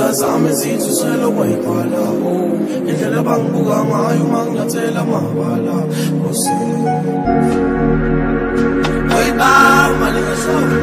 Izinto zami zithusela kwayibhala indlela bangibuka ngayo manginyathela amabala oyibamba lingasona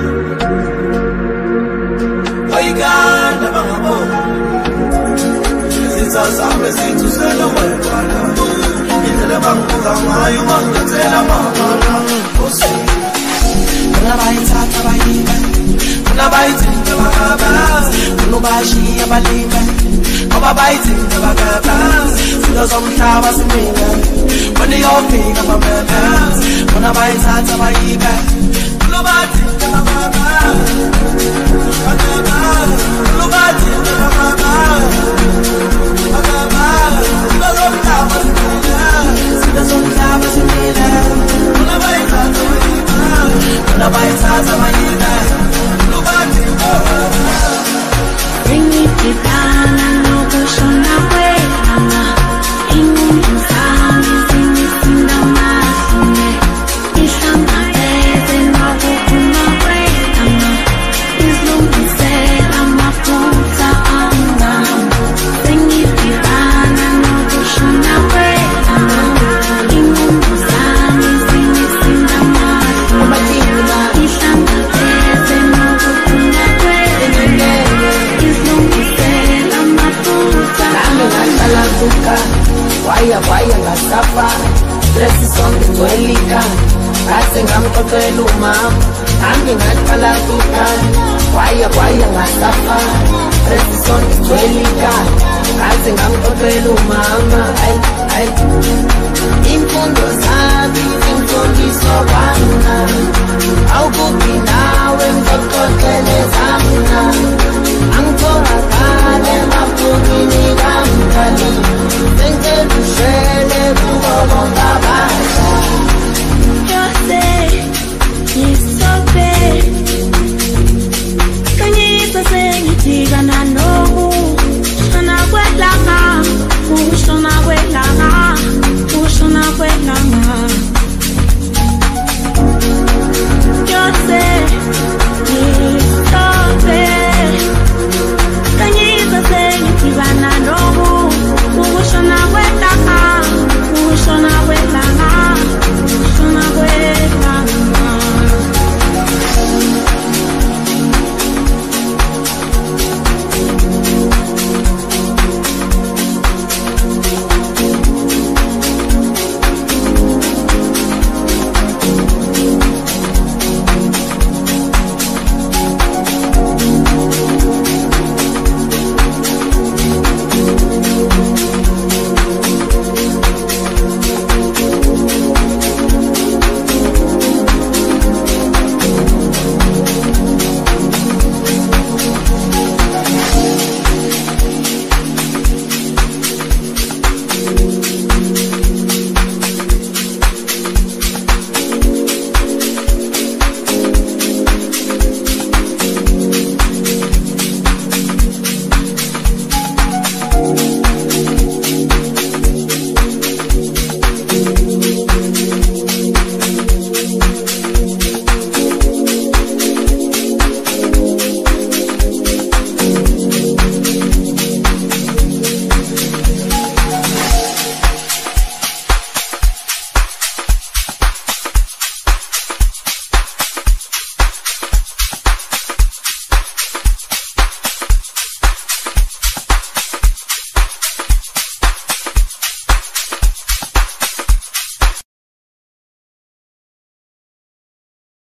oyiganda bangabona izinto zami zithusela kwayibhala indlela bangibuka ngayo manginyathela amabala Unabayithatha bayiba Unabayithinta bakabazi Unubashiya balinga Ngoba bayithinta bakabazi Zinto zomhlaba simina Wena iyofika bamebezi Unabayithatha bayiba Unubathinta bakabazi Bakabazi Unubathinta bakabazi Bakabazi Zinto zomhlaba simina Zinto zomhlaba simina Unabayithatha bayiba Unabayithatha bayiba Ringitipana nokushona kwelanga ingumzami zingisinda masone ihlangabeze nokuphuma kwelanga izilungisela amaphutha angambo Ringitipana nokushona kwelanga ingumzami zingisinda masone ihlangabeze nokuphuma kwelanga Waya ngasafa Stress sonke ngwelika Kase ngamxoxela umama Nami ngaqala kukhala Waya ngasafa Stress sonke ngwelika Kase ngamxoxela umama Imfundo zami imfundiso bana Awukubi nawe ngixoxele zamna